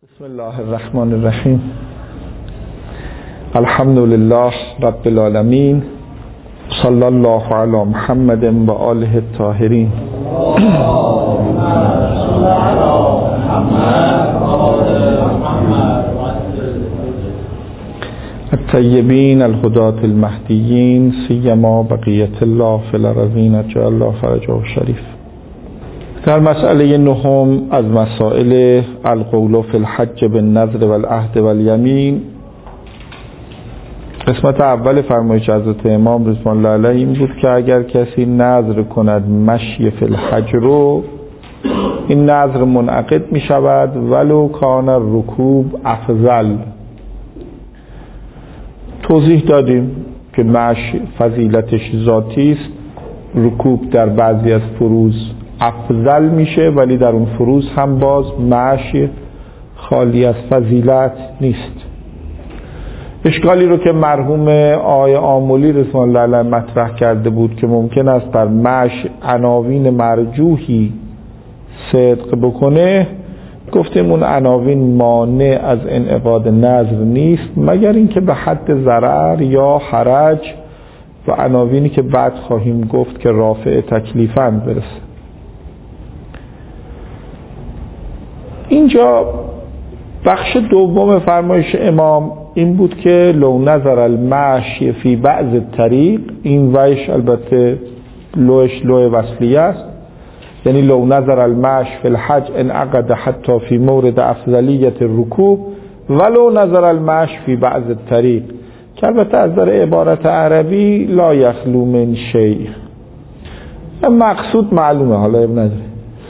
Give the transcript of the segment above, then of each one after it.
بسم الله الرحمن الرحیم. الحمد لله رب العالمین، صلی الله علی محمد و آله الطاهرین. الطیبین الهداة المهدیین، سیما بقیة الله فی الارضین اجل الله فرجه شریف. در مسئله نهم از مسائل القول فی الحج بالنذر والعهد والیمین، قسمت اول فرمایش حضرت امام رضوان الله علیه این بود که اگر کسی نذر کند مشی فی الحج رو، این نذر منعقد می شود ولو کان الرکوب افضل. توضیح دادیم که مشی فضیلتش ذاتی است، رکوب در بعضی از فروض افضل میشه، ولی در اون فروض هم باز مشی خالی از فضیلت نیست. اشکالی رو که مرحوم آقای آملی رضوان الله علیه مطرح کرده بود که ممکن است در مشی عناوین مرجوحی صدق بکنه، گفتیم اون عناوین مانع از انعقاد نذر نیست مگر اینکه به حد ضرر یا حرج و عناوینی که بعد خواهیم گفت که رافع تکلیفاً برسه. اینجا بخش دوم فرمایش امام این بود که لو نظر المشی فی بعض الطریق، این ویش البته لوش لو وصلیه است، یعنی لو نظر المشی فی الحج انعقد حتی فی مورد افضلیت الرکوب ولو نظر المشی فی بعض الطریق، که البته از در عبارت عربی لا یخلو من شیء، مقصود معلومه، حالا اب نداره.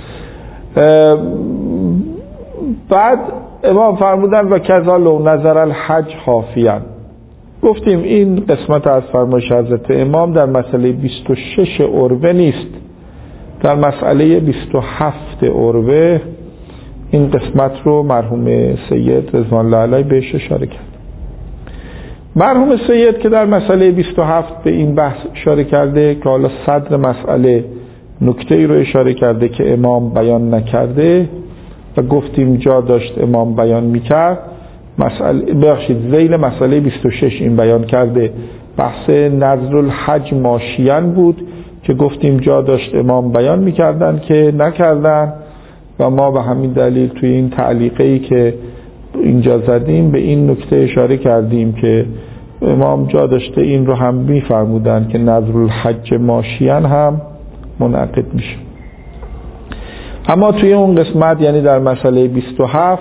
بعد امام فرمودن و کذا لو نظر الحج حافیاً. گفتیم این قسمت از فرمایش حضرت امام در مسئله 26 عروه نیست، در مسئله 27 عروه این قسمت رو مرحوم سید رضوان الله علیه بهش اشاره کرد. مرحوم سید که در مسئله 27 به این بحث اشاره کرده که حالا صدر مسئله نکته‌ای رو اشاره کرده که امام بیان نکرده و گفتیم جا داشت امام بیان میکرد. ذیل مسئله 26 این بیان کرده، بحث نذر الحج ماشیان بود که گفتیم جا داشت امام بیان میکردن که نکردن و ما به همین دلیل توی این تعلیقی که اینجا زدیم به این نکته اشاره کردیم که امام جا داشته این رو هم میفرمودن که نذر الحج ماشیان هم منعقد میشه. اما توی اون قسمت یعنی در مسئله 27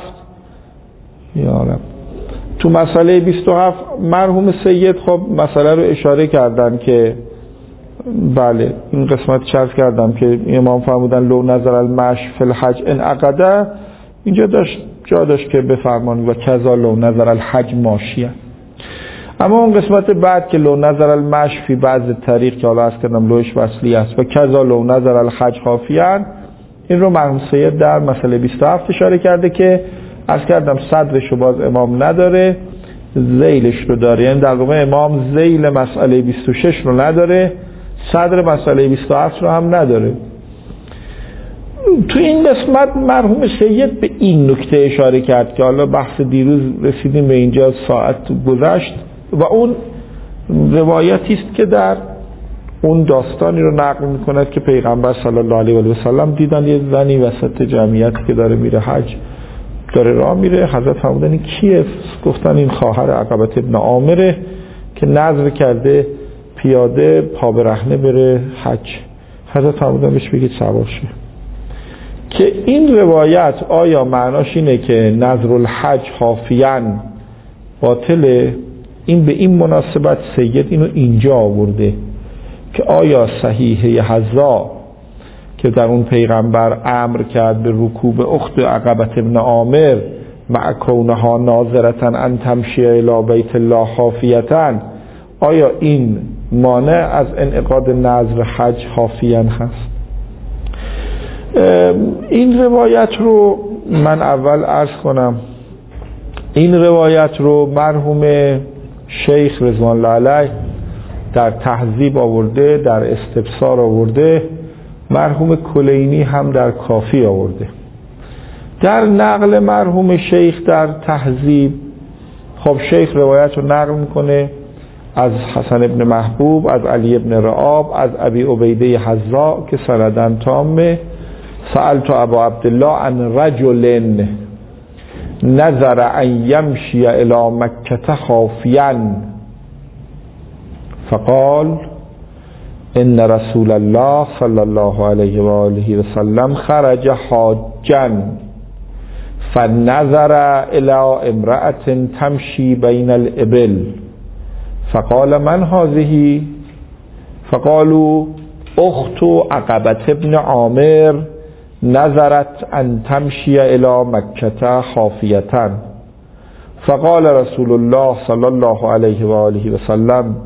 تو مسئله 27 مرحوم سید خب مسئله رو اشاره کردن که بله این قسمت چرز کردم که امام فرمودن لو نظر المشی فی الحج انعقده، اینجا جا داشت که بفرمان و کذا لو نظر الحج ماشیه. اما اون قسمت بعد که لو نظر المشی فی بعض طریق که حالا از کردم لوش وصلی است و کذا لو نظر الحج حافیان، این رو مرحوم سید در مسئله 27 اشاره کرده که از کردم صدرش رو باز امام نداره، ذیلش رو داره، یعنی در واقع امام ذیل مسئله 26 رو نداره، صدر مسئله 27 رو هم نداره. تو این قسمت مرحوم سید به این نکته اشاره کرد که حالا بحث دیروز رسیدیم به اینجا ساعت گذشت و اون روایتی است که در اون داستانی رو نقل میکند که پیغمبر صلی الله علیه و سلم دیدن یه زنی وسط جمعیتی که داره میره حج، داره راه میره، حضرت فرمودن این کیه؟ گفتن این خواهر عقبه ابن عامره که نذر کرده پیاده پا برهنه بره حج. حضرت فرمودن بهش بگید سوار شه. که این روایت آیا معناش اینه که نذر الحج حافیان باطله؟ این به این مناسبت سید اینو اینجا آورده که آیا صحیحه حذا که در اون پیغمبر امر کرد به رکوب اخت عقبه ابن عامر مع کونها ناظرتن ان تمشی الی بیت الله حافیتن، آیا این مانع از انعقاد نذر حج حافیان هست؟ این روایت رو من اول عرض کنم، این روایت رو مرحوم شیخ رضوان الله علیه در تهذیب آورده، در استبصار آورده، مرحوم کلینی هم در کافی آورده. در نقل مرحوم شیخ در تهذیب، خب شیخ روایت رو نقل میکنه از حسن ابن محبوب، از علی ابن رعاب، از ابی عبیده حذا که سندن تامه. سألت ابا عبدالله عن رجل نظر ان یمشی الی مکة خافیا فقال ان رسول الله صلی الله علیه و آله و سلم خرج حاجا فنظر الى امرأة تمشی بین الابل فقال من هذه؟ فقالوا اخت عقبة ابن عامر نظرت ان تمشی الى مکة خافیة فقال رسول الله صلی الله علیه و آله و سلم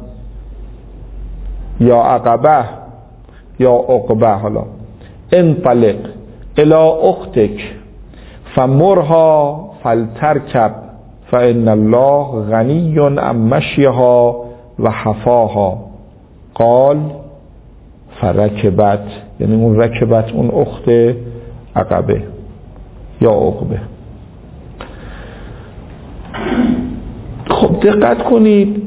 یا عقبه یا عقبه، حالا انطلق الى اختک فمرها فلترکب فان الله غنی عن مشیها و حفاها. قال فرکبت، یعنی اون رکبت اون اخت عقبه یا عقبه. خب دقت کنید،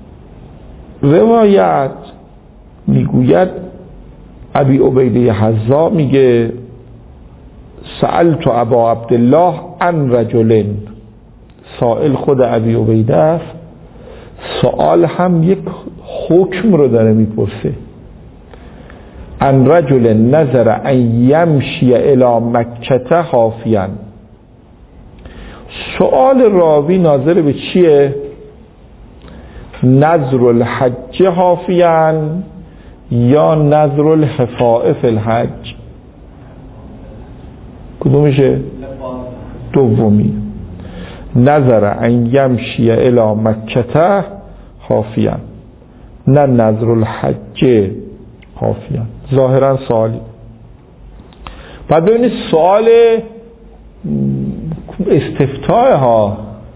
روایت میگوید ابی عبیده حذا میگه سألت ابا عبدالله عن رجل، سائل خود ابی عبیده است، سوال هم یک حکم رو داره میپرسه. عن رجل نظر ان یمشی الی مکة خافیا، سوال راوی ناظر به چیه؟ نظر الحج خافیا یا نظر الحفاء فی الحج؟ کدومشه؟ دومی. نظر ان یمشی الی مکة خافیا، نه نظر الحج خافیا. ظاهرا سوالی. بعد ببینید سوال استفتاء ها،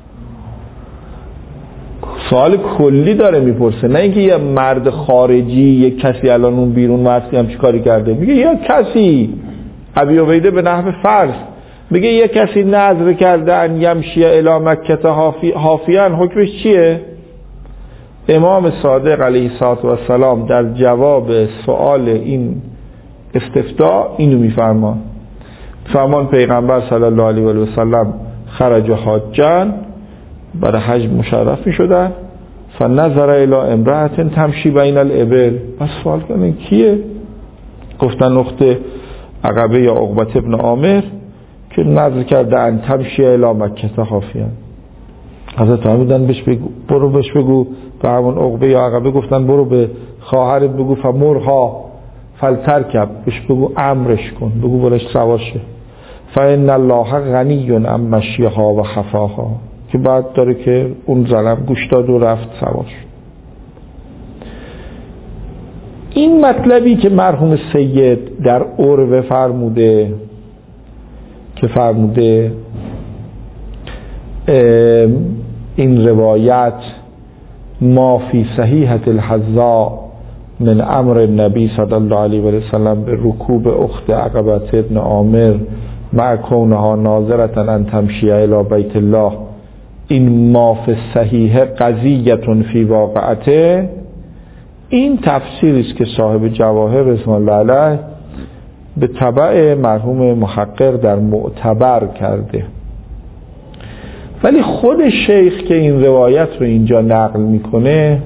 سوال کلی داره میپرسه، نه اینکه یه مرد خارجی یک کسی الان اون بیرون مرسی هم چی کاری کرده. میگه یه کسی، ابی عبیده به نحو فرض میگه یه کسی نظر کرده ان یمشی الی مکة حافیا، حکمش چیه؟ امام صادق علیه السلام در جواب سوال این استفتاء اینو میفرمان. فرمان پیغمبر صلی الله علیه و سلم خرج حاجا، برای حج مشرف میشدن، فنظر الی امرأة تمشی بین الابل. بس سوال کنن کیه؟ گفتن اخت عقبه یا عقبة ابن عامر که نظر کرده ان تمشی الی مکة خافیا. حضرت فرمودن بهش بگو، برو بهش بگو، به همون عقبه یا عقبه گفتن برو به خواهرت بگو فمرها فلترکب، بهش بگو امرش کن، بگو برش سوار شه. فان الله غنی عن مشیها و خفاها، که بعد داره که اون ظلم گوش داد و رفت سوار شد. این مطلبی که مرحوم سید در عروه فرموده که فرموده این روایت ما فی صحیحة الحذاء من امر النبی صلی الله علیه و سلم به رکوب اخت عقبة ابن عامر مع کونها ناظرة ان تمشی الی بیت الله، این ما فی صحیح قضیة فی واقعته، این تفسیری است که صاحب جواهر رضوان الله علیه به تبع مرحوم محقق در معتبر کرده. ولی خود شیخ که این روایت رو اینجا نقل میکنه،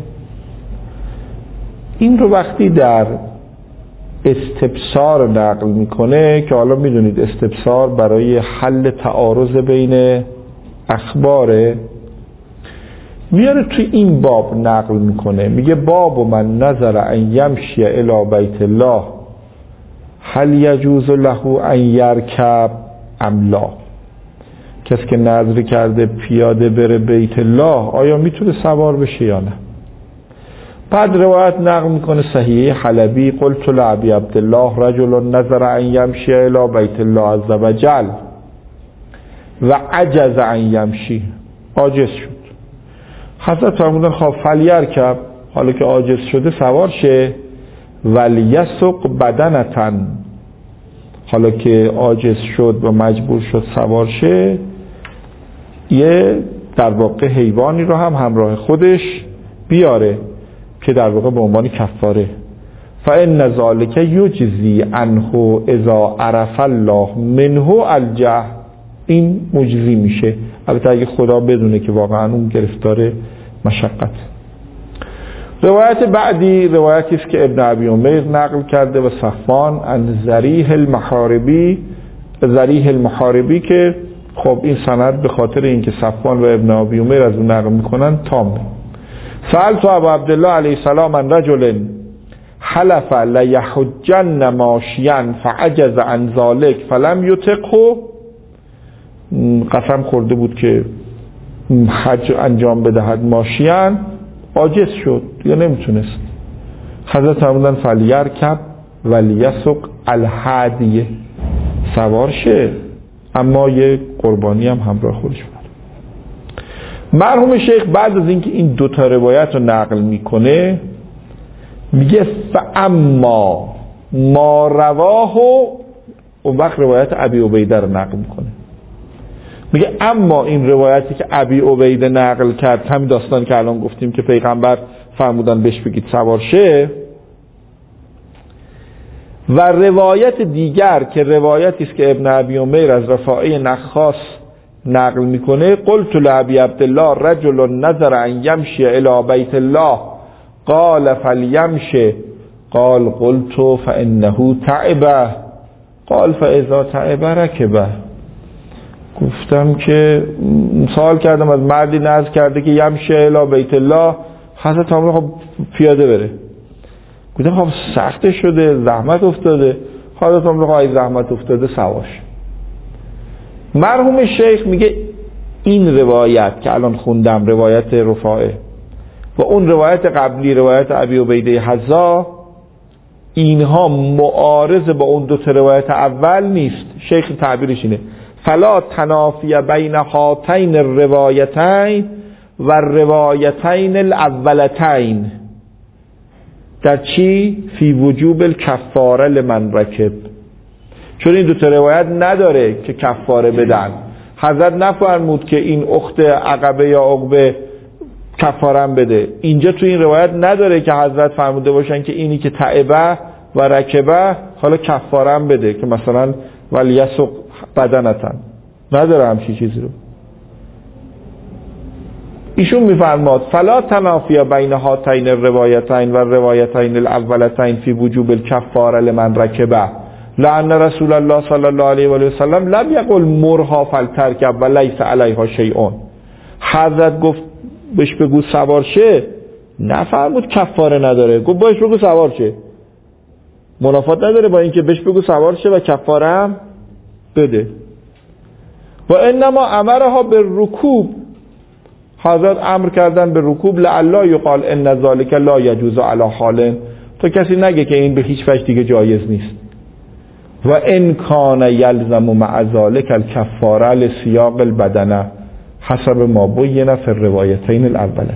این رو وقتی در استبصار نقل میکنه، که حالا میدونید استبصار برای حل تعارض بین اخباره، میاره توی این باب نقل میکنه، میگه باب من نظر ان یمشی الی بیت الله هل یجوز له ان یرکب ام لا، کسی که نظر کرده پیاده بره بیت الله آیا میتونه سوار بشه یا نه. بعد روایت نقل میکنه صحیح حلبی قلت لعبی عبدالله رجل نظر ان یمشی الی بیت الله عز وجل و عجز ان یمشی، عاجز شد. حضرت فرمودن خب فلیرکب، حالا که عاجز شده سوار شه، ولیسق بدنتن، حالا که عاجز شد و مجبور شد سوار شه، یه در واقع حیوانی رو هم همراه خودش بیاره که در واقع به عنوان کفاره. فإن ذلک یجزی عنه اذا عرف الله منه الجهل، این مجزی میشه، البته اگه خدا بدونه که واقعا اون گرفتار مشقت. روایت بعدی روایتی است که ابن ابی عمیر نقل کرده و صفوان عن ذریح المحاربی که خب این سند به خاطر اینکه صفوان و ابن ابی عمیر از اون نقل میکنن تامه. سألت ابا عبدالله علیه السلام عن رجل حلف لیحجن ماشیا فعجز عن ذلك فلم یطقه، قسم خورده بود که حج انجام بدهد ماشیان، عاجز شد یا نمیتونست. حضرت فرمودن فلیرکب ولیسق الهدیه، سوار شه اما یه قربانی هم همراه خودش بره. مرحوم شیخ بعد از اینکه این دوتا روایت رو نقل میکنه میگه فاما ما رواه، اون وقت روایت ابی عبیده رو نقل میکنه، میگه اما این روایتی که ابی عبیده نقل کرد، همین داستان که الان گفتیم که پیغمبر فرمودن بهش بگید سوار شه، و روایت دیگر که روایتی است که ابن ابی عمیر از رفاعه نخاس نقل میکنه، قلت لابی عبدالله رجل نظر ان یمشی الی بیت الله قال فلیمشی قال قلت فانه تعبه قال فاذا تعبه رکبه. گفتم که سوال کردم از مردی نذر کرده که یمشی الی بیت الله، حضرت عمر خب پیاده بره. گفتم خب سخت شده، زحمت افتاده. حضرت عمر خب ای زحمت افتاده سواش. مرحوم شیخ میگه این روایت که الان خوندم، روایت رفاعه و اون روایت قبلی روایت ابی عبیده حذا، اینها معارض با اون دو تا روایت اول نیست. شیخ تعبیرش اینه فلا تنافی بین هاتین الروایتین و الروایتین الاولتین. در چی؟ فی وجوب الکفاره لمن رکب، چون این دو تا روایت نداره که کفاره بدن. حضرت نفرمود که این اخت عقبه یا عقبه کفارم بده. اینجا تو این روایت نداره که حضرت فرموده باشن که اینی که تعبه و رکبه حالا کفارم بده، که مثلا ولیسق بدنتن، نداره همچی چیزی رو. ایشون میفرماد فلا تنافی بین هاتین الروایتین و الروایتین الاولتین فی وجوب الکفاره لمن رکبه لأن رسول الله صلی الله علیه و سلم لم یقل مرها فلترکب و لیس علیها شیء. حضرت گفت بهش بگو سوار شه، نفرمود کفاره نداره، گفت بهش بگو سوار شه. منافات نداره با اینکه بهش بگو سوار شه و کفاره هم بده. و انما امرها بالرکوب، حضرت امر کردن به رکوب لعلا یقال ان ذلک لا یجوز علی حال، تا کسی نگه که این به هیچ وجه دیگه جایز نیست. و ان کان یلزم مع ذلک الکفاره لسیاق البدنه حسب ما بین فی الروایتین الاولتین.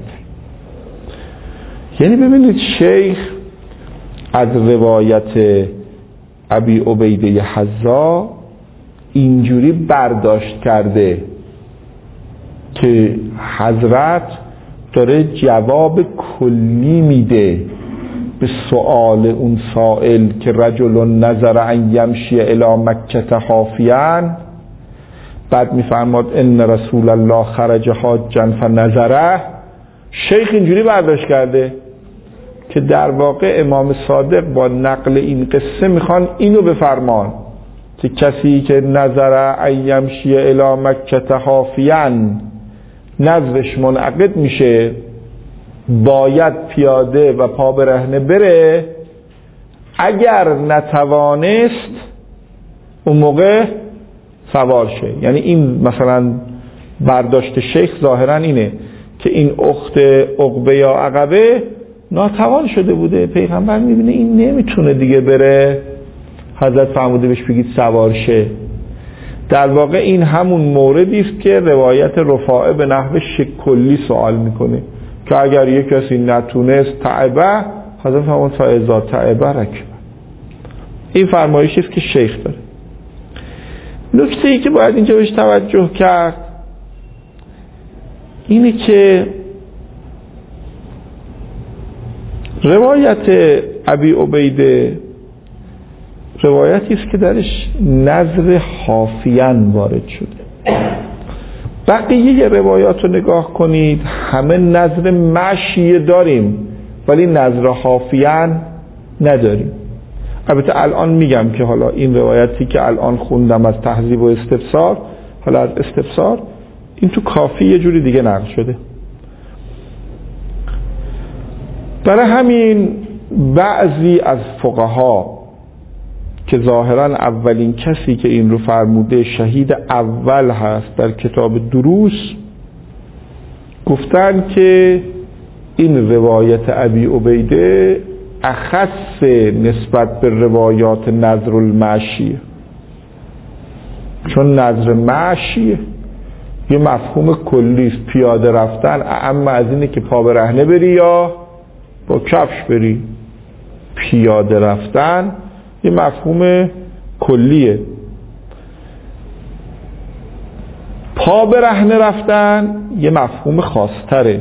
یعنی ببینید شیخ از روایت ابی عبیده حذا اینجوری برداشت کرده که حضرت داره جواب کلی میده به سؤال اون سائل که رجل نظر ان یمشی الی مکه حافیاً، بعد میفرماد ان رسول الله خرج حاجا فنظره. شیخ اینجوری برداشت کرده که در واقع امام صادق با نقل این قصه میخوان اینو بفرمان که کسی که نظر ان یمشی الی مکه حافیاً نظرش منعقد میشه، باید پیاده و پا برهنه بره. اگر نتوانست اون موقع سوار شه. یعنی این مثلا برداشت شیخ ظاهرا اینه که این اخت عقبه یا عقبه ناتوان شده بوده، پیغمبر میبینه این نمیتونه دیگه بره، حضرت فرموده بهش بگید سوار شه. در واقع این همون موردی است که روایت رفاعه به نحو کلی سوال میکنه که اگر یک کسی نتونست تعبه، حضرت فرمود فاذا تعبه رکبه. این فرمایشی است که شیخ داره. نکته‌ای که باید اینجا بهش توجه کرد اینه که روایت ابی عبیده روایتی است که درش نظر حافیان وارد شده. بقیه روایات رو نگاه کنید، همه نظر مشی داریم ولی نظر حافیان نداریم. البته الان میگم که حالا این روایتی که الان خوندم از تهذیب و استفسار، حالا از استفسار این تو کافی یه جوری دیگه نقل شده. برای همین بعضی از فقها که ظاهرا اولین کسی که این رو فرموده شهید اول هست در کتاب دروس، گفتن که این روایت ابی عبیده اخص نسبت به روایات نظر المشی، چون نظر مشی یه مفهوم کلی است. پیاده رفتن اعم از اینه که پا برهنه بری یا با کفش بری. پیاده رفتن یه مفهوم کلیه. پا برهنه رفتن یه مفهوم خاص‌تره.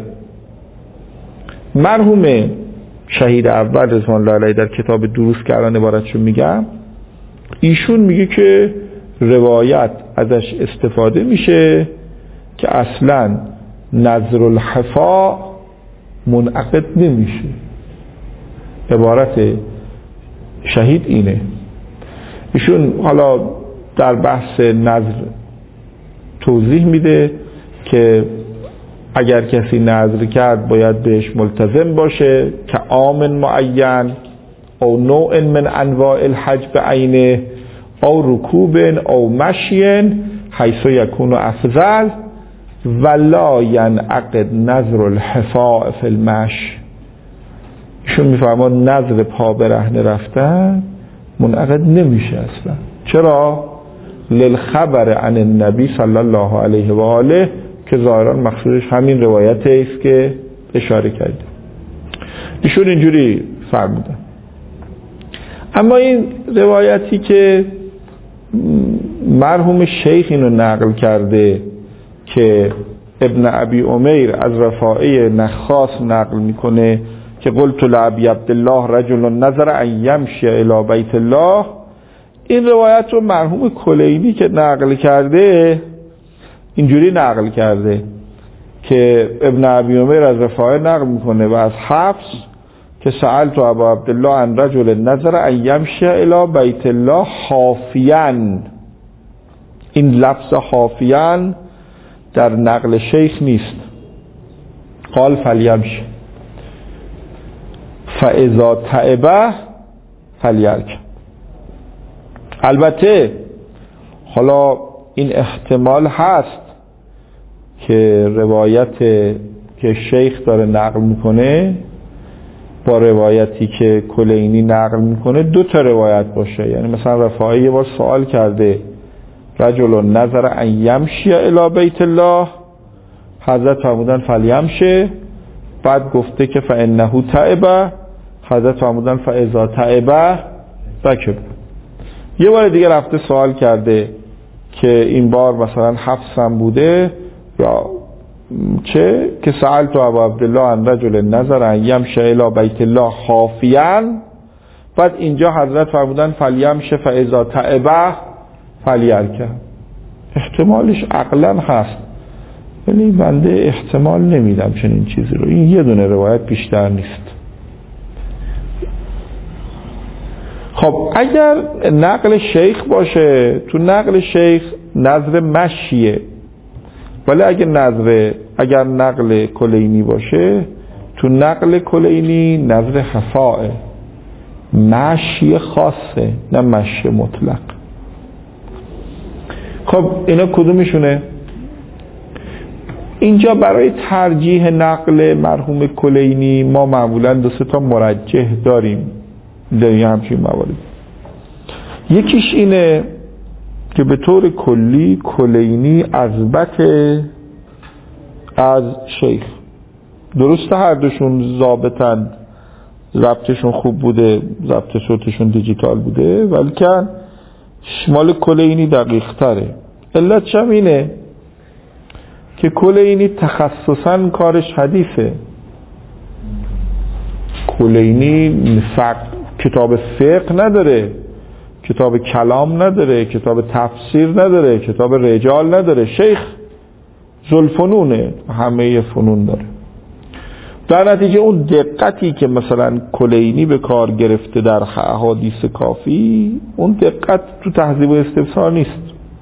مرحوم شهید اول رضوان الله علیه در کتاب دروس که الان عبارتشو میگم، ایشون میگه که روایت ازش استفاده میشه که اصلا نظر الحفا منعقد نمیشه. عبارت شهید اینه. ایشون حالا در بحث نظر توضیح میده که اگر کسی نظر کرد باید بهش ملتزم باشه که عام معین او نوع من انواع الحج بعینه او رکوب او مشی حیث یکون افضل ولا ینعقد نظر الحفاء فی المشی. ایشون میفرمان نظر پا برهنه رفتن منعقد نمیشه اصلا. چرا؟ للخبر عن النبی صلی الله علیه و آله، که ظاهرا مقصودش همین روایت است که اشاره کرده. ایشون اینجوری فرمودن. اما این روایتی که مرحوم شیخ اینو نقل کرده که ابن ابی عمیر از رفاعه نخاس نقل میکنه که قلت لابی عبدالله رجل نظر ان یمشی الی بیت الله، این روایت رو مرحوم کلینی که نقل کرده اینجوری نقل کرده که ابن ابی عمیر از رفاعه نقل میکنه و از حفص که سألت ابا عبدالله عن رجل نظر ان یمشی الی بیت الله حافیان. این لفظ حافیان در نقل شیخ نیست. قال فلیمشی فاذا تعبه فلیرکب. البته حالا این احتمال هست که روایت که شیخ داره نقل میکنه با روایتی که کلینی نقل میکنه دو تا روایت باشه. یعنی مثلا رفاعی یه بار سوال کرده رجل نظر ان یمشی الی بیت الله، حضرت فرمودن فلیمشه، بعد گفته که فانه تعبه، حضرت فرمودن فاذا تعبه رکب. یه بار دیگه رفته سوال کرده که این بار مثلا حفصم بوده یا چه که سألت ابا عبدالله عن رجل نظر ان یمشی الی بیت الله حافیاً، بعد اینجا حضرت فرمودن فلیمشه فاذا تعبه فلیرکب. احتمالش عقلا هست ولی بنده احتمال نمیدم چنین چیزی رو. این یه دونه روایت بیشتر نیست. خب اگر نقل شیخ باشه، تو نقل شیخ نظر مشیه، ولی اگر نقل کلینی باشه تو نقل کلینی نظر حفاء، مشی خاصه نه مشی مطلق. خب اینا کدومشونه؟ اینجا برای ترجیح نقل مرحوم کلینی ما معمولا دو سه تا مرجح داریم در همچین موارد. یکیش اینه که به طور کلی کلینی اثبت از شیخ. درسته هر دوشون ضابطن، ضبطشون خوب بوده، ضبط صوتشون دیجیتال بوده، ولی که مال کلینی دقیق تره. علت چم اینه که کلینی تخصصاً کارش حدیثه. کلینی کتاب فقه نداره، کتاب کلام نداره، کتاب تفسیر نداره، کتاب رجال نداره. شیخ ذوالفنونه، همه فنون داره. در نتیجه اون دقتی که مثلا کلینی به کار گرفته در احادیث کافی، اون دقت تو تهذیب و استفسار نیست.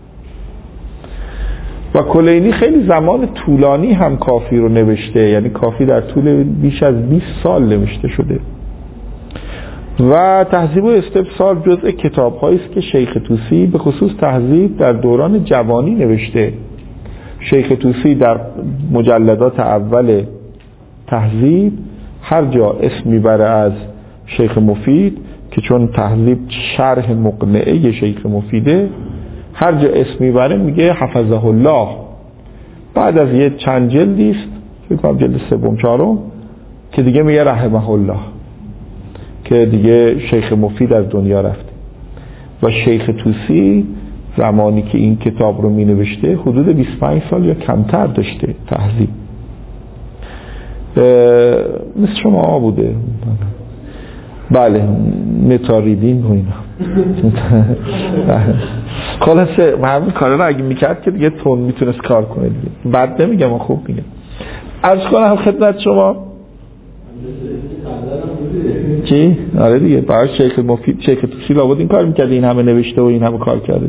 و کلینی خیلی زمان طولانی هم کافی رو نوشته، یعنی کافی در طول بیش از 20 سال نوشته شده. و تهذیب و استفسار جزء کتاب‌هایی است که شیخ طوسی به خصوص تهذیب در دوران جوانی نوشته. شیخ طوسی در مجلدات اول تهذیب هر جا اسم میبره از شیخ مفید، که چون تهذیب شرح مقنعه شیخ مفیده، هر جا اسم میبره میگه حفظه الله. بعد از یه چند جلدی است، فکر کنم جلد 3-4، که دیگه میگه رحمه الله، که دیگه شیخ مفید از دنیا رفته. و شیخ طوسی زمانی که این کتاب رو می نوشته حدود 25 سال یا کمتر داشته تهذیب. مثل شما بوده. بله، متاریدین و اینا. خلاصه همین کار رو اگه میکرد که دیگه تون میتونست کار کنه دیگه. بد نمیگم، خوب میگم. عرض کنم خدمت شما چی؟ آره دیگه، برای شیخ مفید، شیخ طوسی لابد این کار میکرده، این همه نوشته و این همه کار کرده.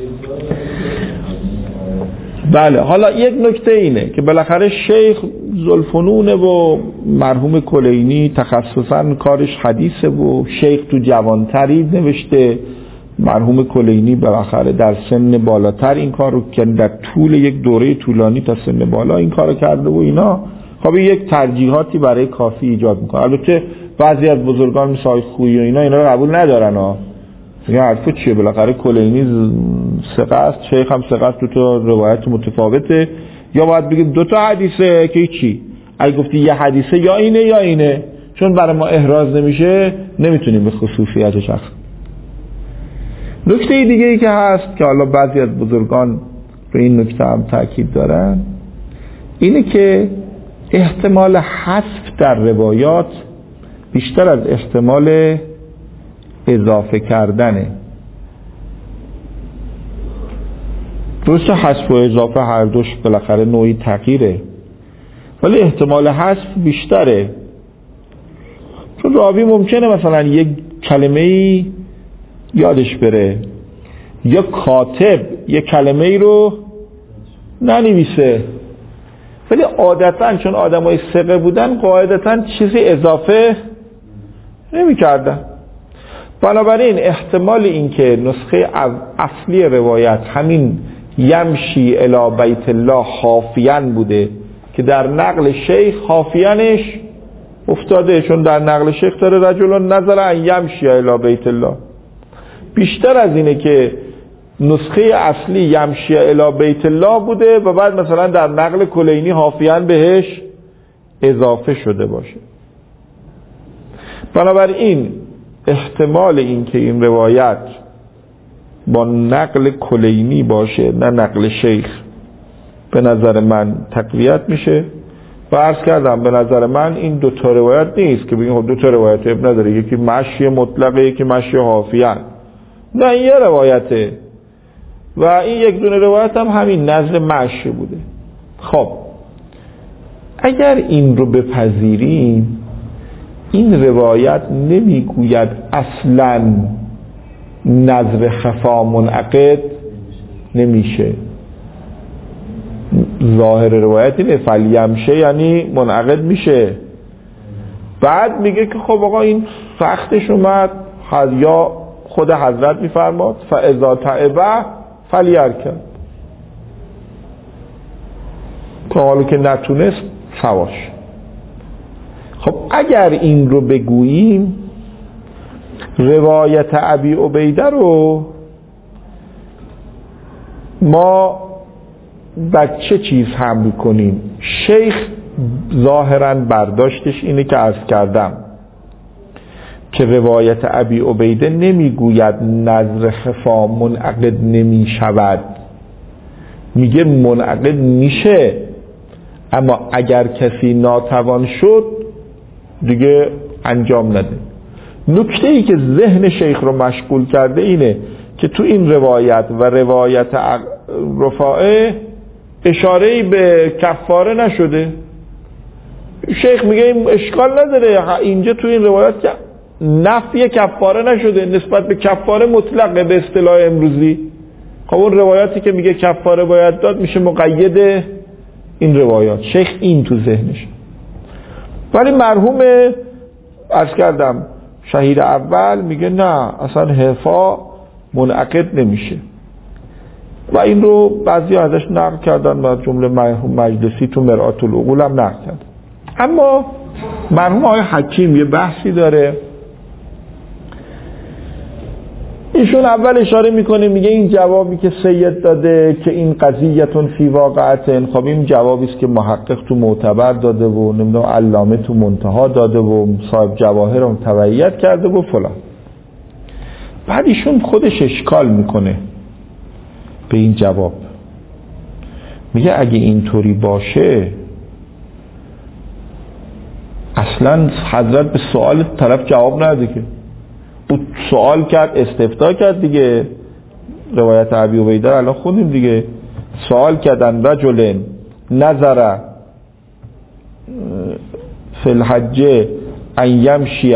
بله، حالا یک نکته اینه که بالاخره شیخ ذوالفنونه و مرحوم کلینی تخصصاً کارش حدیثه و شیخ تو جوانتری نوشته. مرحوم کلینی بالاخره در سن بالاتر این کار رو که در طول یک دوره طولانی تا سن بالا این کار رو کرده و اینا، خب یک ترجیحاتی برای کافی ایجاد میکنه. البته بعضی از بزرگان مثل خویی و اینا رو قبول ندارن ها. میگن حرفو چیه، بالاخره کلینی ثقه است، شیخ هم ثقه است، دو تا روایت متفاوته. یا باید بگید دو تا حدیثه که چی؟ اگه گفتی یه حدیثه یا اینه یا اینه، چون برای ما احراز نمیشه نمیتونیم به خصوصیتش شخص. نکته دیگه ای که هست که حالا بعضی از بزرگان به این نکته هم تاکید دارن، اینه که احتمال حذف در روایات بیشتر از احتمال اضافه کردنه. درست حذف و اضافه هر دوش بالاخره نوعی تغییره، ولی احتمال حذف بیشتره. چون راوی ممکنه مثلا یک کلمه‌ای یادش بره، یا کاتب یک کلمه‌ای رو ننویسه، ولی عادتاً چون آدمای ثقه بودن قاعدتاً چیزی اضافه نمی کردن. بنابراین احتمال این که نسخه اصلی روایت همین یمشی الی بیت الله حافیان بوده که در نقل شیخ حافیانش افتاده، چون در نقل شیخ داره رجل نظر ان یمشی الی بیت الله، بیشتر از اینه که نسخه اصلی یمشی الی بیت الله بوده و بعد مثلا در نقل کلینی حافیان بهش اضافه شده باشه. بنابراین احتمال این که این روایت با نقل کلینی باشه نه نقل شیخ به نظر من تقویت میشه. و عرض کردم به نظر من این دو تا روایت نیست که بگیم دو تا روایت اب نداره، یکی مشی مطلقه یکی مشی حافیان، نه این یه روایته و این یک دونه روایت هم همین نزد مشی بوده. خب اگر این رو بپذیریم، این روایت نمیگوید اصلا نظر خفا منعقد نمیشه. ظاهر روایت اینه فلیمشه یعنی منعقد میشه. بعد میگه که خب آقا این سختش اومد، یا خود حضرت میفرماد فاذا تعبه فلیرکب، که حالا که نتونست سواش. خب اگر این رو بگوییم، روایت ابی عبیده رو ما بچه چیز حمل کنیم؟ شیخ ظاهراً برداشتش اینه که عرض کردم، که روایت ابی عبیده نمیگوید نذر خفا منعقد نمی شود، میگه منعقد میشه، اما اگر کسی ناتوان شد دیگه انجام نده. نکته ای که ذهن شیخ رو مشغول کرده اینه که تو این روایت و روایت رفاعه اشاره‌ای به کفاره نشده. شیخ میگه این اشکال نداره، اینجا تو این روایت که نفی کفاره نشده، نسبت به کفاره مطلقه به اصطلاح امروزی. خب اون روایاتی که میگه کفاره باید داد میشه مقید این روایات. شیخ این تو ذهنش. ولی مرحوم عرض کردم شهید اول میگه نه، اصلا حفا منعقد نمیشه و این رو بعضی ازش نقل کردن و جمله مرحوم مجلسی تو مرآت العقول هم نقل کردن. اما مرحوم آقای حکیم یه بحثی داره، ایشون اول اشاره میکنه میگه این جوابی که سید داده که این قضیتون فی واقعتن، خب این جوابی است که محقق تو معتبر داده و نمیدونم علامه تو منتها داده و صاحب جواهر هم تبعیت کرده و فلان. بعد ایشون خودش اشکال میکنه به این جواب، میگه اگه اینطوری باشه اصلا حضرت به سوال طرف جواب نده که او سوال کرد استفتاء کرد دیگه. روایت ابی عبیده الان خوندیم دیگه، سوال کردن رجل نظر فی الحج ان یمشی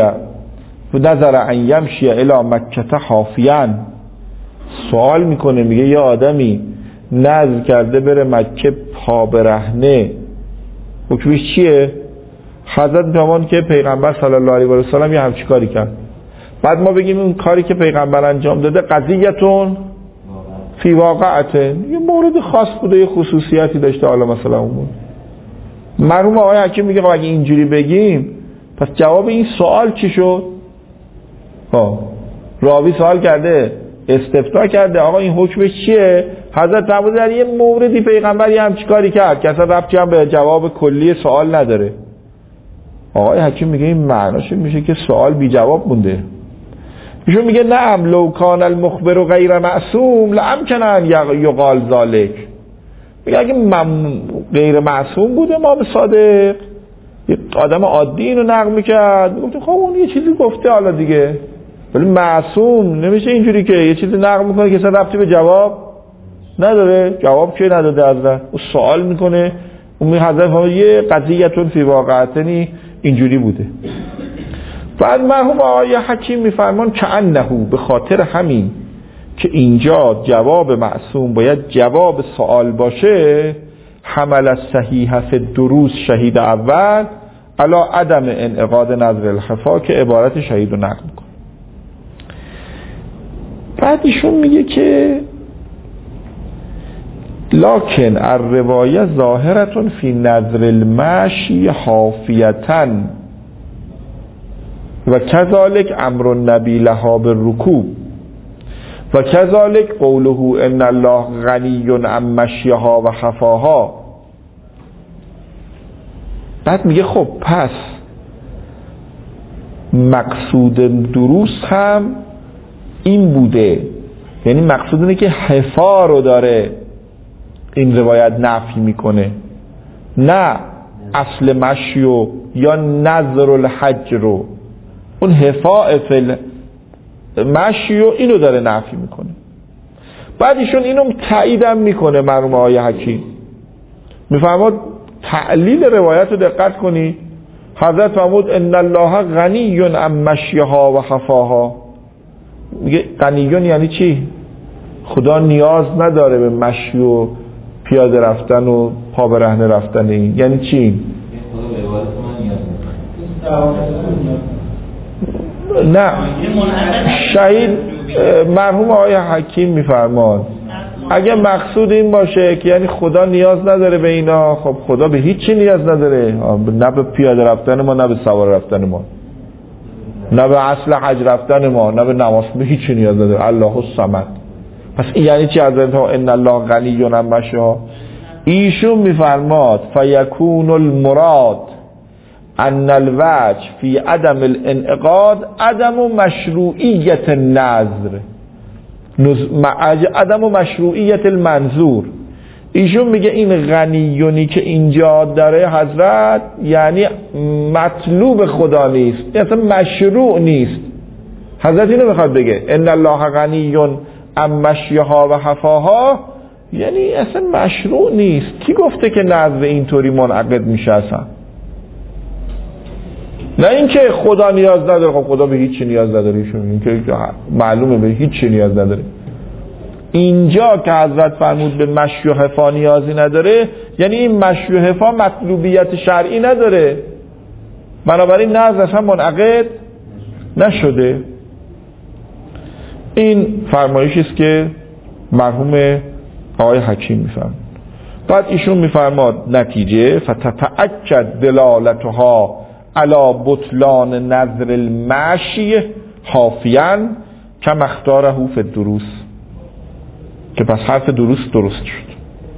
الی مکه حافیاً، سوال میکنه میگه یه آدمی نظر کرده بره مکه پا برهنه، حکمش چیه؟ حضرت میفرمان که پیغمبر صلی الله علیه و سلم یه همچین کاری کرد. بعد ما بگیم اون کاری که پیغمبر انجام داده قضیتون فی واقعته، یه مورد خاص بوده، یه خصوصیتی داشته، حالا مثلا اون بود. مرحوم آقای حکیم میگه خب اگه اینجوری بگیم پس جواب این سوال چی شد؟ راوی سوال کرده استفتاء کرده آقا این حکمش چیه؟ حضرت فرمود در یه موردی پیغمبر یه همچین کاری کرد که اصلا ربطی هم به جواب کلی سوال نداره. آقای حکیم میگه این معناش میشه که سوال بی جواب مونده. ایشون میگه نعم لو کان المخبر غیر معصوم لامکن ان یقال ذلک، میگه اگه غیر معصوم بوده امام صادق یه آدم عادی اینو نقل میکرد، میگفت خب اون یه چیزی گفته حالا دیگه، ولی معصوم نمیشه اینجوری که یه چیزی نقل میکنه که اصلا ربطی به جواب نداره. جواب که نداده حضرت، اون سوال میکنه، اون حضرت یه قضیتون فی واقعتنی اینجوری بوده. بعد مرحوم آقای حکیم میفرمان که انهو، به خاطر همین که اینجا جواب معصوم باید جواب سوال باشه، حمل صحیح فی دروس شهید اول علا عدم انعقاد نظر الخفا، که عبارت شهید رو نقل میکنه. بعد ایشون میگه که لکن الروایه ظاهرتون فی نظر المشی حافیتن و کذالک امر النبی لها بالرکوب و کذالک قوله ان الله غنی عن مشیها و خفاها. بعد میگه خب پس مقصود دروس هم این بوده، یعنی مقصود اینه که حفا رو داره این روایت نفی میکنه، نه اصل مشیو یا نظر الحج رو. اون حفاء فل مشیو اینو داره نفی میکنه. بعد ایشون اینو تاییدم میکنه مرحوم آقای حکیم، میفرماد تعلیل روایت رو دقت کنی، حضرت فرمود ان الله غنی عن مشیها و خفاها. میگه غنیون یعنی چی؟ خدا نیاز نداره به مشی و پیاده رفتن و پا برهنه رفتن. این یعنی چی؟ نه، شهید مرحوم آقای حکیم میفرماد اگه مقصود این باشه که یعنی خدا نیاز نداره به اینا، خب خدا به هیچ چی نیاز نداره، نه به پیاده رفتن ما، نه به سوار رفتن ما، نه به اصل حج رفتن ما، نه به نماز، به هیچ چی نیاز نداره. الله الصمد. پس این یعنی چی؟ حضرت ان الله غنی عن مشیها. ایشون میفرماد فیکون المراد ان الوجه فی عدم الانعقاد عدم مشروعیت النظر، عدم مشروعیت المنظور. ایشون میگه این غنیونی که اینجا داره حضرت یعنی مطلوب خدا نیست، اصلا مشروع نیست. حضرت اینو میخواد بگه ان الله غنیون عن مشیها و حفاها، یعنی اصلا مشروع نیست. کی گفته که نظر اینطوری منعقد میشه؟ اصلا نه اینکه خدا نیاز نداره، خب خدا به هیچ چی نیاز نداره، این که معلومه به هیچ چی نیاز نداره. اینجا که حضرت فرمود به مشی و حفا نیازی نداره، یعنی این مشی و حفا مطلوبیت شرعی نداره، بنابراین نظر اصلا منعقد نشده. این فرمایشی است که مرحوم آقای حکیم میفرماد. بعد ایشون میفرماد نتیجه فتتأکد دلالتها علی بطلان نظر المشی حافیاً کما اختاره فی الدروس، که پس حرف درست شد.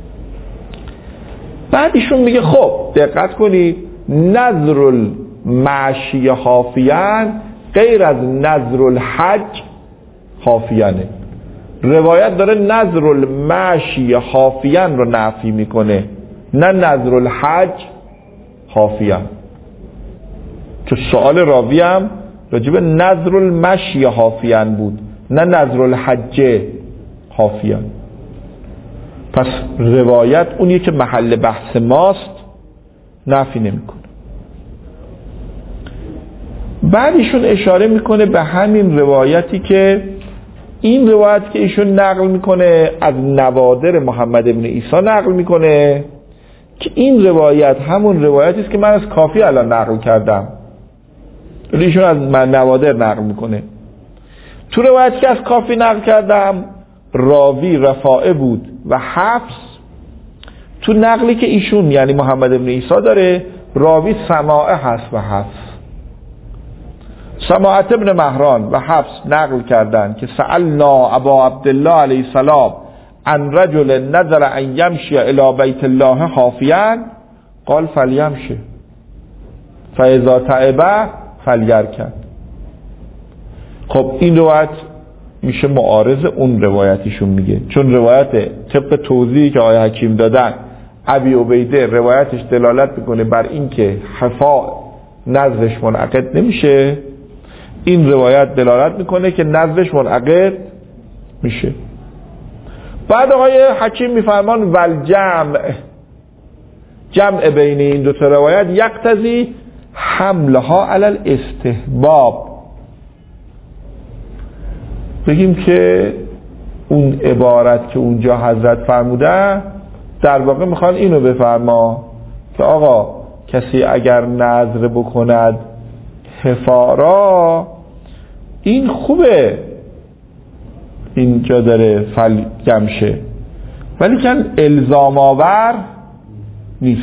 بعد ایشون میگه خب دقت کنید، نظر المشی حافیاً غیر از نظر الحج حافیانه. روایت داره نظر المشی حافیان رو نفی میکنه، نه نظر الحج حافیان. تو سوال راوی هم راجب نظر المشی حافیان بود، نه نظر الحج حافیان. پس روایت اونیه که محل بحث ماست نفی نمیکنه. بعد ایشون اشاره میکنه به همین روایتی که این روایت که ایشون نقل میکنه از نوادر محمد ابن عیسی نقل میکنه، که این روایت همون روایتی است که من از کافی الان نقل کردم، ایشون از نوادر نقل میکنه. تو روایتی که از کافی نقل کردم راوی رفاعه بود و حفص. تو نقلی که ایشون یعنی محمد ابن عیسی داره راوی سماعه هست و حفص. سماعت ابن مهران و حفص نقل کردن که سألنا ابا عبدالله علیه السلام عن رجل نظر ان یمشی الی بیت الله حافیاً قال فلیمشی فاذا تعب فلیرکض. خب این روایت میشه معارض اون روایتیشون میگه، چون روایت طبق توضیحی که آقای حکیم دادن ابی عبیده روایتش دلالت میکنه بر این که حفا نظرش منعقد نمیشه، این روایت دلالت میکنه که نظرش منعقد میشه. بعد آقای حکیم میفرمان جمع بین این دو تا روایت یقتضی حملها علی الاستحباب. بگیم که اون عبارت که اونجا حضرت فرموده در واقع میخوان اینو بفرما که آقا کسی اگر نظر بکند حفارا این خوبه، اینجا داره فلیمشه، ولی کن الزام آور نیست.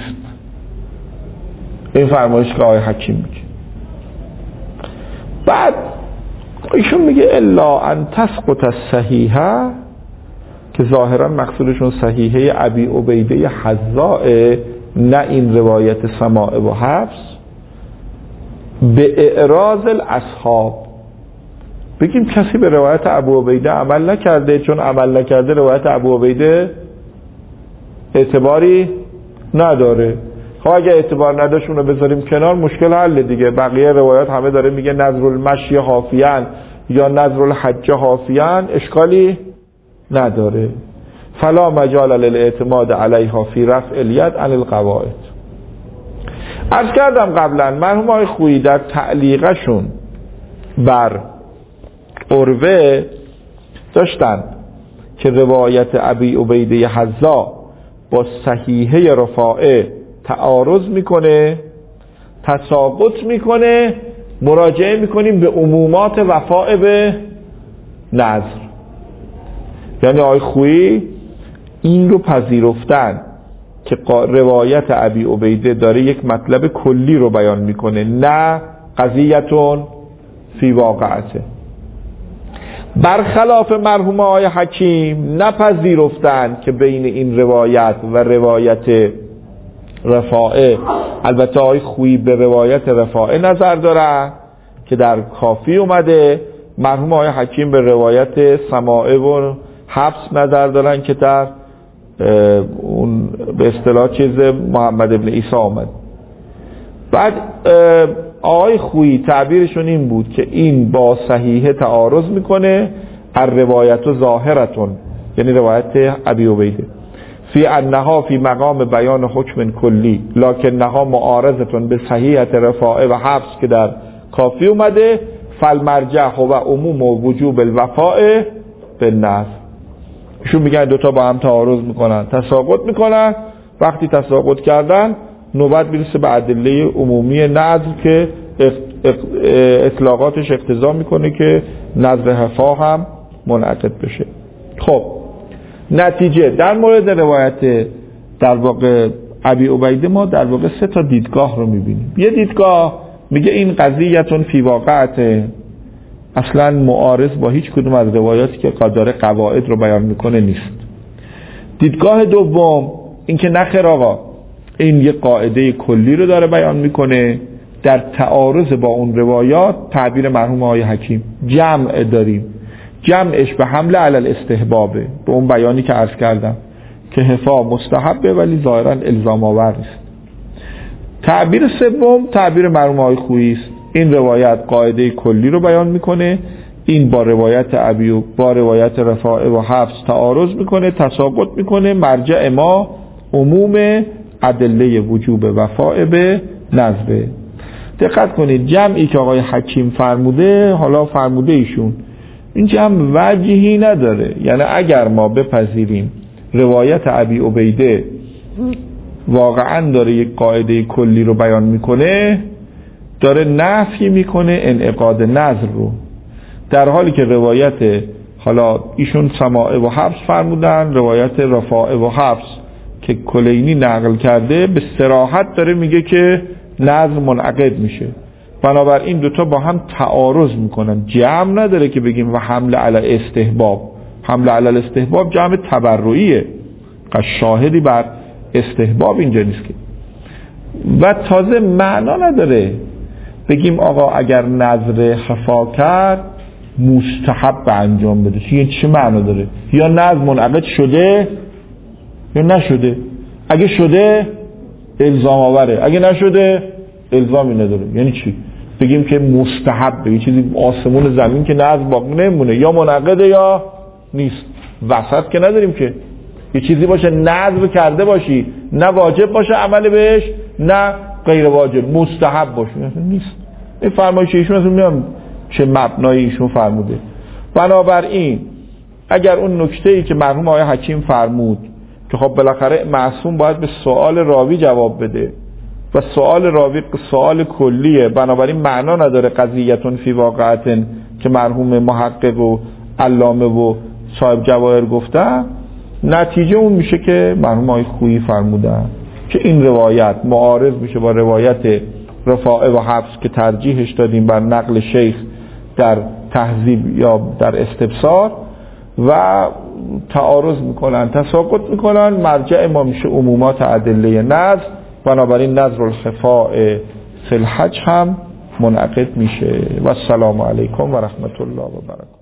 این فرمایش که آقای حکیم میگه. بعد ایشون میگه الا ان تسقط الصحیحه، که ظاهرا مقصودشون صحیحه ابی عبیده حذاء، نه این روایت سماع و حفص، به اعراض الاصحاب. بگیم کسی به روایت ابو عبیده عمل نکرده، چون عمل نکرده روایت ابو عبیده اعتباری نداره. خب اگه اعتبار نداشت اونو بذاریم کنار، مشکل حل دیگه. بقیه روایات همه داره میگه نظر المشی حافیان یا نظر الحج حافیان، اشکالی نداره. فلا مجال للاعتماد علیها فی رفع الید عن القواعد. عرض کردم قبلا مرحوم آقای خویی در تعلیقشون بر عروه داشتن که روایت ابی عبیده حذاء با صحیحه رفاعه تعارض میکنه، تساقط میکنه، مراجعه میکنیم به عمومات وفاء به نظر. یعنی آقای خویی این رو پذیرفتن که روایت ابی عبیده داره یک مطلب کلی رو بیان میکنه، نه قضیتون فی واقعته. برخلاف مرحوم آقای حکیم نپذیرفتن که بین این روایت و روایت رفاعه. البته آقای خویی به روایت رفاعه نظر دارن که در کافی اومده، مرحوم آقای حکیم به روایت سماعه و حفص نظر دارن که در اون به اصطلاح چیز محمد ابن عیسی آمد. بعد آقای خویی تعبیرشون این بود که این با صحیح تعارض میکنه، الروایت ظاهرتون، یعنی روایت ابی عبیده، فی انها فی مقام بیان حکم کلی لکنها معارضتون به صحیحت رفاعه و حفص که در کافی اومده، فالمرجع هو عموم و وجوب الوفاء بالنص. ایشون میگن دوتا با هم تعارض میکنن، تساقط میکنن، وقتی تساقط کردن نوبت میرسه به ادله عمومی نظر که اطلاقاتش اقتضا میکنه که نظر حفا هم منعقد بشه. خب نتیجه در مورد روایت در واقع ابی عبیده ما در واقع 3 تا دیدگاه رو میبینیم. یه دیدگاه میگه این قضیه‌تون فی واقعته، اصلا معارض با هیچ کدوم از روایاتی که داره قواعد رو بیان میکنه نیست. دیدگاه دوم این که نخیر آقا، این یه قاعده کلی رو داره بیان میکنه، در تعارض با اون روایات تعبیر مرحوم آقای حکیم جمع داریم، جمعش به حمل علی الاستحبابه، به اون بیانی که عرض کردم که حفا مستحبه ولی ظاهرا الزام آور نیست. تعبیر سوم تعبیر مرحوم آقای خویی است، این روایت قاعده کلی رو بیان میکنه، این با روایت ابی با روایت رفاعه و حفص تعارض میکنه، تساقط میکنه، مرجع ما عموم ادله وجوب وفاء به نظره. دقت کنید جمعی که آقای حکیم فرموده، حالا فرموده ایشون، این جمع وجهی نداره. یعنی اگر ما بپذیریم روایت ابی عبیده واقعا داره یک قاعده کلی رو بیان میکنه، داره نفی میکنه انعقاد نظر رو، در حالی که روایت حالا ایشون سماعه و حفص فرمودن، روایت رفاعه و حفص که کلینی نقل کرده به صراحت داره میگه که نظر منعقد میشه. بنابراین دوتا با هم تعارض میکنن، جمع نداره که بگیم و حمل علی استحباب. حمل علی الاستحباب جمع تبرعیه، شاهدی بر استحباب اینجا نیست که. و تازه معنا نداره بگیم آقا اگر نظر خفا کرد مستحب به انجام بده. چه معنا داره؟ یا نظر منعقد شده یا نشده. اگه شده الزام آوره، اگه نشده الزامی نداره. یعنی چی؟ بگیم که مستحب، یه چیزی آسمون زمین که نظر باقی نمونه، یا منعقده یا نیست. وسط که نداریم که یه چیزی باشه نظر کرده باشی، نه واجب باشه عمل بهش، نه غیر واجب، مستحب باشه، نیست. این فرمایش ایشون اصلا نمیدونم چه مبنایی ایشون فرموده. بنابراین اگر اون نکته‌ای که مرحوم آقای حکیم فرمود که خب بالاخره معصوم باید به سوال راوی جواب بده و سوال راوی سوال کلیه، بنابراین معنا نداره قضیه‌تون فی واقعتن که مرحوم محقق و علامه و صاحب جواهر گفتن، نتیجه اون میشه که مرحوم آقای خویی فرمودن که این روایت معارض میشه با روایت رفاعه و حفص که ترجیحش دادیم بر نقل شیخ در تهذیب یا در استبصار، و تعارض میکنن، تساقط میکنن، مرجع ما میشه عمومات ادله نظر. بنابراین نظر الخفاء فی الحج هم منعقد میشه. و السلام علیکم و رحمت الله و برکاته.